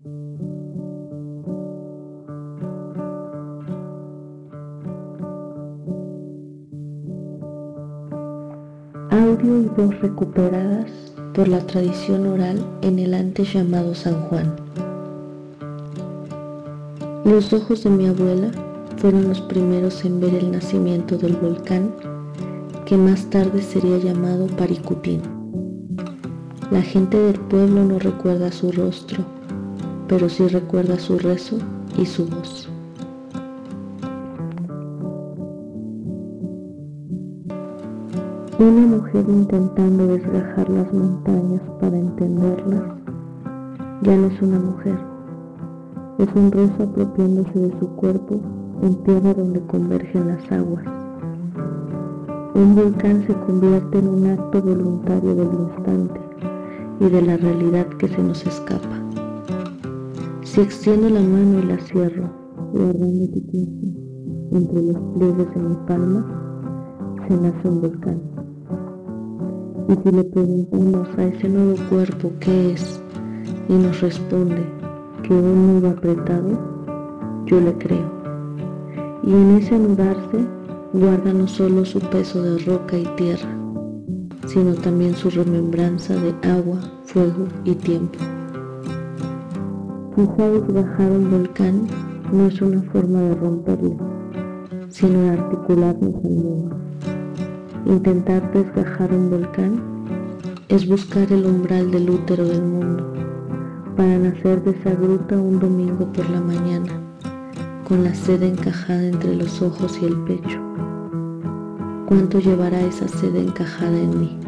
Audio y voz recuperadas por la tradición oral en el antes llamado San Juan. Los ojos de mi abuela fueron los primeros en ver el nacimiento del volcán que más tarde sería llamado Paricutín. La gente del pueblo no recuerda su rostro, pero sí recuerda su rezo y su voz. Una mujer intentando desgajar las montañas para entenderlas, ya no es una mujer, es un rezo apropiándose de su cuerpo en tierra donde convergen las aguas. Un volcán se convierte en un acto voluntario del instante y de la realidad que se nos escapa. Si extiendo la mano y la cierro, guardando tu tiempo entre los pliegues de mi palma, se nace un volcán. Y si le preguntamos a ese nuevo cuerpo qué es, y nos responde que un nudo apretado, yo le creo. Y en ese anudarse guarda no solo su peso de roca y tierra, sino también su remembranza de agua, fuego y tiempo. Quizá desgajar un volcán no es una forma de romperle, sino de articularnos al mundo. Intentar desgajar un volcán es buscar el umbral del útero del mundo, para nacer de esa gruta un domingo por la mañana, con la sed encajada entre los ojos y el pecho. ¿Cuánto llevará esa sed encajada en mí?